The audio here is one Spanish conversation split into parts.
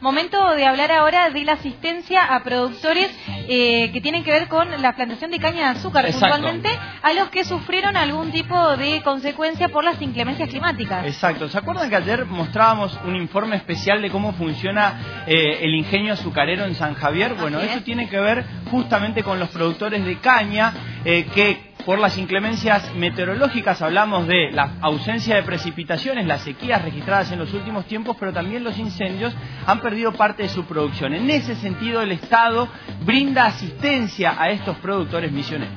Momento de hablar ahora de la asistencia a productores que tienen que ver con la plantación de caña de azúcar, puntualmente a los que sufrieron algún tipo de consecuencia por las inclemencias climáticas. Exacto. ¿Se acuerdan que ayer mostrábamos un informe especial de cómo funciona el ingenio azucarero en San Javier? Bueno, eso tiene que ver justamente con los productores de caña que por las inclemencias meteorológicas, hablamos de la ausencia de precipitaciones, las sequías registradas en los últimos tiempos, pero también los incendios han perdido parte de su producción. En ese sentido, el Estado brinda asistencia a estos productores misioneros.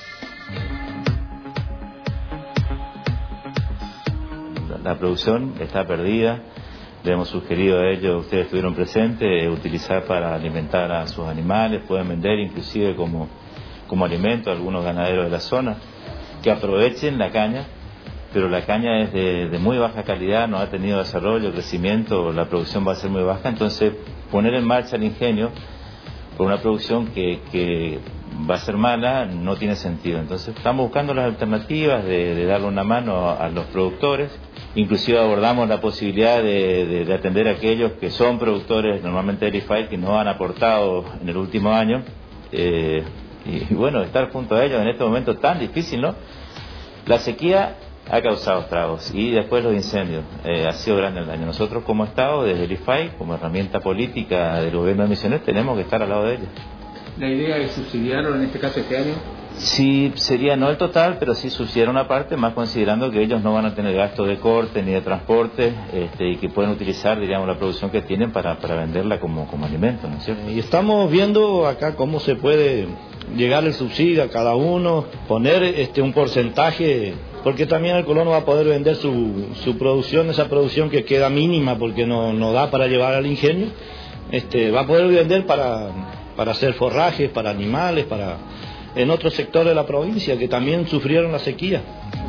La producción está perdida. Le hemos sugerido a ellos, ustedes estuvieron presentes, utilizar para alimentar a sus animales, pueden vender inclusive como alimento a algunos ganaderos de la zona, que aprovechen la caña, pero la caña es de muy baja calidad, no ha tenido desarrollo, crecimiento, la producción va a ser muy baja, entonces poner en marcha el ingenio por una producción que va a ser mala no tiene sentido. Entonces estamos buscando las alternativas de darle una mano a los productores, inclusive abordamos la posibilidad de atender a aquellos que son productores normalmente de IFAI que no han aportado en el último año, y bueno, estar junto a ellos en este momento tan difícil, ¿no? La sequía ha causado estragos y después los incendios, ha sido grande el daño. Nosotros como Estado, desde el IFAI, como herramienta política del gobierno de Misiones, tenemos que estar al lado de ellos. ¿La idea es subsidiarlo en este caso este año? Sí, sería no el total, pero sí subsidiar una parte, más considerando que ellos no van a tener gastos de corte ni de transporte, y que pueden utilizar, diríamos, la producción que tienen para venderla como alimento, ¿no es cierto? Y estamos viendo acá cómo se puede llegar el subsidio a cada uno, poner un porcentaje, porque también el colono va a poder vender su producción, esa producción que queda mínima porque no da para llevar al ingenio, va a poder vender para hacer forrajes, para animales, en otros sectores de la provincia que también sufrieron la sequía.